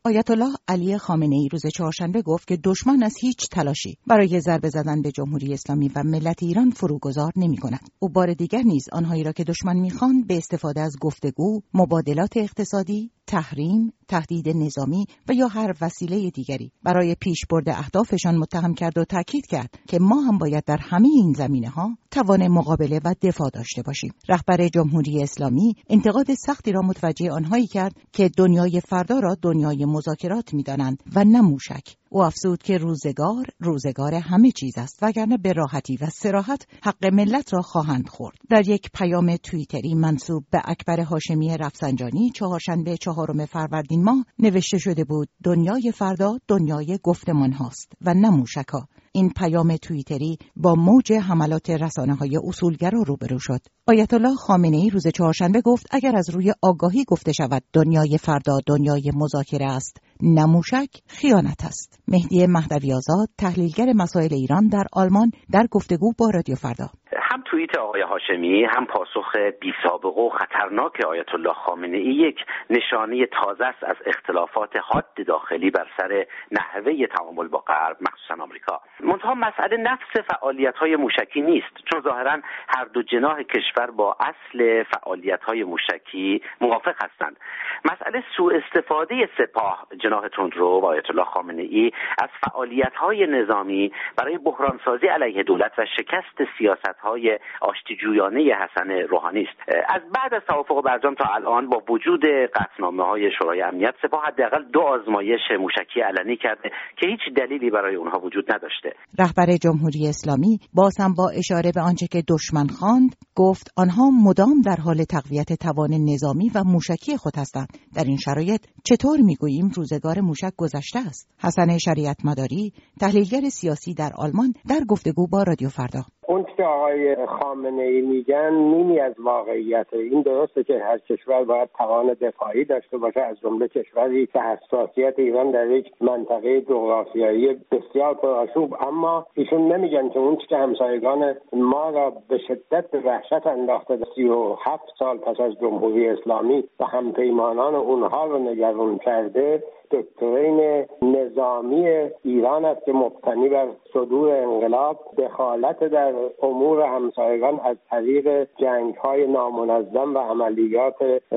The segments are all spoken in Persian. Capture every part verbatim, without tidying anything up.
آیت الله علی خامنه‌ای روز چهارشنبه گفت که دشمن از هیچ تلاشی برای ضربه زدن به جمهوری اسلامی و ملت ایران فروگذار نمی‌کند. او بار دیگر نیز آنهایی را که دشمن می‌خواند به استفاده از گفتگو، مبادلات اقتصادی، تحریم، تهدید نظامی و یا هر وسیله دیگری برای پیشبرد اهدافشان متهم کرد و تاکید کرد که ما هم باید در همه این زمینه‌ها توان مقابله و دفاع داشته باشیم. رهبر جمهوری اسلامی انتقاد سختی را متوجه آنهایی کرد که دنیای فردا را دنیای مذاکرات می‌دانند و نه موشک. او افزود که روزگار روزگار همه چیز است وگرنه به راحتی و صراحت حق ملت را خواهند خورد. در یک پیام توییتری منسوب به اکبر هاشمی رفسنجانی چهارشنبه چهارم فروردین ماه نوشته شده بود دنیای فردا دنیای گفتمان هاست و نه موشک‌ها. این پیام توییتری با موج حملات رسانه‌های اصولگرا روبرو شد. آیت الله خامنه‌ای روز چهارشنبه گفت اگر از روی آگاهی گفته شود دنیای فردا دنیای مذاکره است نه موشک، خیانت است. مهدی مهدوی آزاد، تحلیلگر مسائل ایران در آلمان، در گفتگو با رادیو فردا. هم توییت آقای هاشمی هم پاسخ بی سابقه و خطرناک آیت الله خامنه‌ای یک نشانه تازه است از اختلافات حاد داخلی بر سر نحوه تعامل با غرب مخصوصا آمریکا. منتها مسئله نفس فعالیت‌های موشکی نیست، چون ظاهراً هر دو جناح کشور با اصل فعالیت‌های موشکی موافق هستند. مسئله سوء استفاده سپاه جناح تندرو و آیت الله خامنه‌ای از فعالیت‌های نظامی برای بحرانسازی علیه دولت و شکست سیاست‌های آشتیجویانه حسن روحانی است. از بعد از توافق برجام تا الان با وجود قطعنامه‌های شورای امنیت سپاه حداقل دو آزمایش موشکی علنی کرده که هیچ دلیلی برای اونها وجود نداشته. رهبر جمهوری اسلامی باز هم با اشاره به آنچه که دشمن خواند گفت آنها مدام در حال تقویت توان نظامی و موشکی خود هستند. در این شرایط چطور میگوییم روزگار موشک گذشته است؟ حسن شریعت مداری، تحلیلگر سیاسی در آلمان، در گفتگو با رادیو فردا. اون که آقای خامنه‌ای میگن نیمی از واقعیت. این درسته که هر کشور باید توان دفاعی داشته باشه، از جمله کشوری که حساسیت ایران در یک منطقه جغرافیایی بسیار پرآشوب، اما ایشون نمیگن که اون که همسایگان ما را به شدت به وحشت انداخته سی و هفت سال پس از جمهوری اسلامی و همپیمانان اونها رو نگران کرده، دکترین نظامی ایران است که مبتنی بر صدور انقلاب، دخالت در امور همسایگان از طریق جنگ‌های نامنظم و عملیات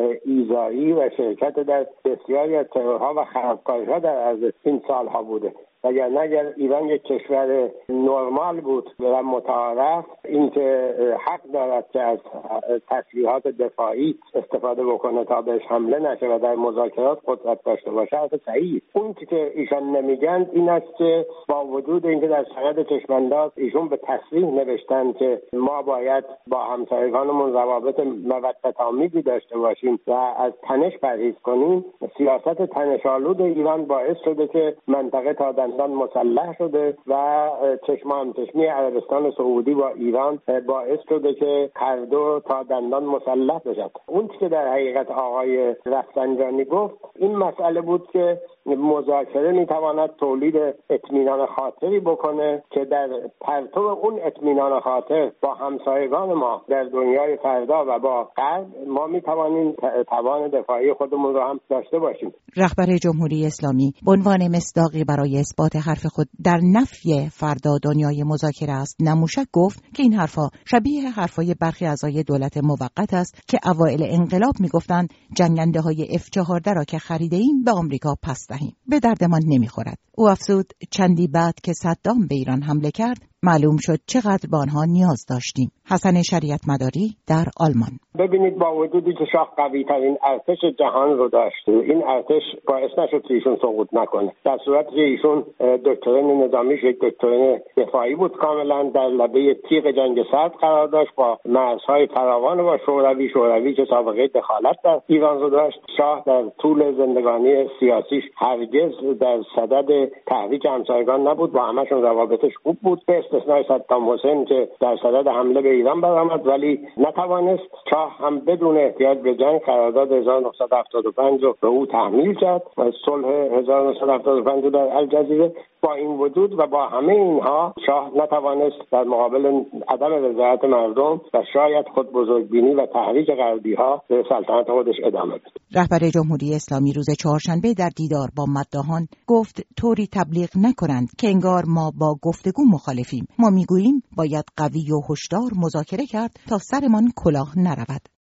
ایذایی و شرکت در بسیاری از ترورها و خرابکاری‌ها در عرض این سالها بوده. وگرنه اگر ایران یک کشور نرمال بود و متعارف، اینکه حق دارد که از تسلیحات دفاعی استفاده بکنه تا بهش حمله نشه و در مذاکرات قدرت داشته باشه، حرف صحیح. اون که ایشان نمیگن این است که با وجود اینکه در سند چشمانداز ایشون به تصریح نوشتن که ما باید با همسایگانمون روابط مودت‌آمیزی داشته باشیم و از تنش پرهیز کنیم، سیاست تنش‌آلود ایران باعث شده که منطقه تا دندان مسلح شده و چشم همچشمی عربستان سعودی با ایران باعث شده که هر دو تا دندان مسلح بشن. اون که در حقیقت آقای رفسنجانی گفت این مسئله بود که مذاکره میتواند تولید اطمینان خاطری بکنه که در پرتو اون اطمینان خاطر با همسایگان ما در دنیای فردا و با غرب ما میتوانیم توان دفاعی خودمون رو هم داشته باشیم. رهبر جمهوری اسلامی به عنوان مصداقی برای اثبات حرف خود در نفی فردا دنیای مذاکره است نموشک گفت که این حرفا شبیه حرفای برخی اعضای دولت موقت است که اوایل انقلاب میگفتند جنگنده های اف چهارده را که خریده ایم به آمریکا پس دهیم، به دردمان نمیخورد. او افزود چندی بعد که صدام به ایران حمله کرد معلوم شد چقدر به آنها نیاز داشتیم. حسن شریعت مداری در آلمان. ببینید با وجودی که شاه قوی ترین ارتش جهان رو داشت، این ارتش باعث نشد که ایشون سقوط نکنه، در صورتی که ایشون دکترین نظامیش یک دکترین دفاعی بود، کاملا در لبه تیغ جنگ سرد قرار داشت با مرزهای فراوان با شوروی شوروی که سابقه دخالت در ایران رو داشت. شاه در طول زندگانی سیاسیش هرگز در صدد تحریک همسایگان نبود، با همشون روابطش خوب بود، به استثنای صدام حسین که در صدد حمله به ایران برآمد، ولی نتوانست. شاه هم بدون احتیاج به جنگ قرارداد هزار و نهصد و هفتاد و پنج رو به او تحمیل کرد و صلح هزار و نهصد و هفتاد و پنج در الجزیره. با این وجود و با همه اینها شاه نتوانست در مقابل عدم رضایت مردم و شاید خود بزرگبینی و تحریک غربی‌ها به سلطنت خودش ادامه بده. رهبر جمهوری اسلامی روز چهارشنبه در دیدار با مداحان گفت طوری تبلیغ نکنند که انگار ما با گفتگو مخالفیم. ما میگوییم باید قوی و هوشیار مذاکره کرد تا سرمان کلاه نرود.